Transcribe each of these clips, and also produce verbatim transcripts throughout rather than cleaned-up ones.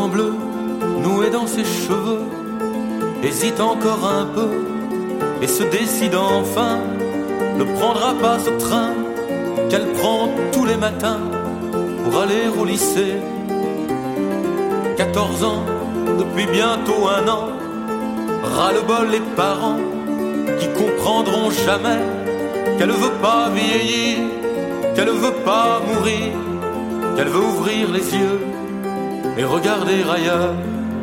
bleu noué dans ses cheveux hésite encore un peu et se décide enfin. Ne prendra pas ce train qu'elle prend tous les matins pour aller au lycée. Quatorze ans, depuis bientôt un an, ras-le-bol les parents qui comprendront jamais qu'elle ne veut pas vieillir, qu'elle ne veut pas mourir, qu'elle veut ouvrir les yeux et regarder ailleurs.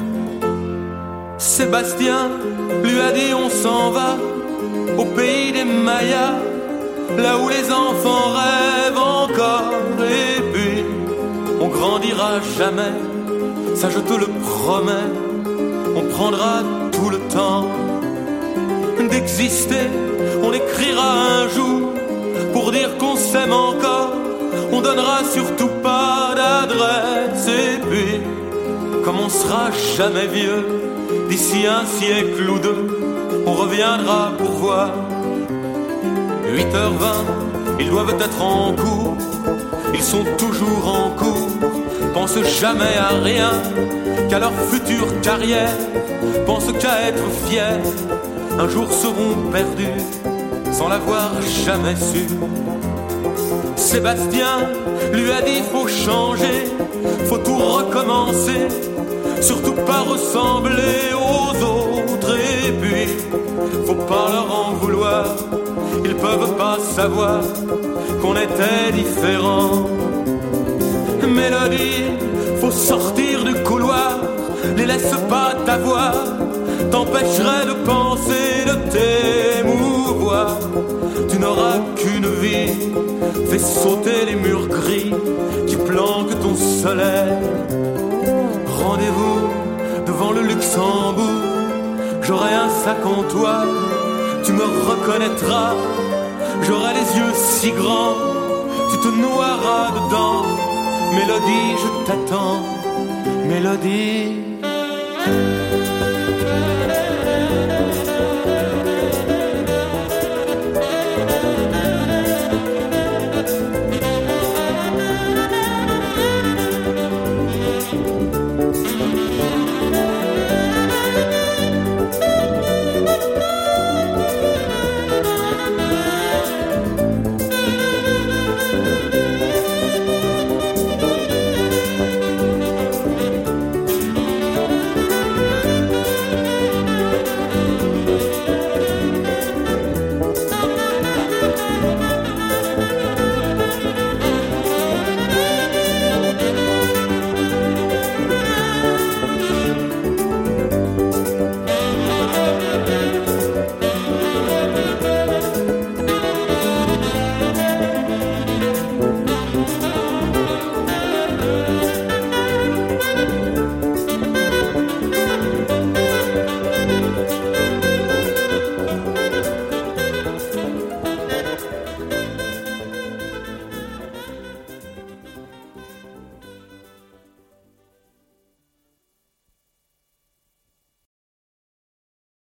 Sébastien lui a dit on s'en va au pays des Mayas, là où les enfants rêvent encore. Et puis on grandira jamais, ça je te le promets. On prendra tout le temps d'exister. On écrira un jour pour dire qu'on s'aime encore. On donnera surtout pas d'adresse. Et puis comme on sera jamais vieux, d'ici un siècle ou deux, on reviendra pour voir. Huit heures vingt, ils doivent être en cours. Ils sont toujours en cours, pensent jamais à rien, qu'à leur future carrière, pensent qu'à être fiers. Un jour seront perdus, sans l'avoir jamais su. Sébastien lui a dit faut changer, faut tout recommencer, surtout pas ressembler aux autres. Et puis faut pas leur en vouloir, ils peuvent pas savoir qu'on était différents. Mélodie, faut sortir du couloir, les laisse pas t'avoir, t'empêcherait de penser, de t'émouvoir. Tu n'auras qu'une vie, fais sauter les murs gris qui planquent ton soleil. Rendez-vous devant le Luxembourg, j'aurai un sac en toile, tu me reconnaîtras. J'aurai les yeux si grands, tu te noieras dedans. Mélodie, je t'attends, Mélodie.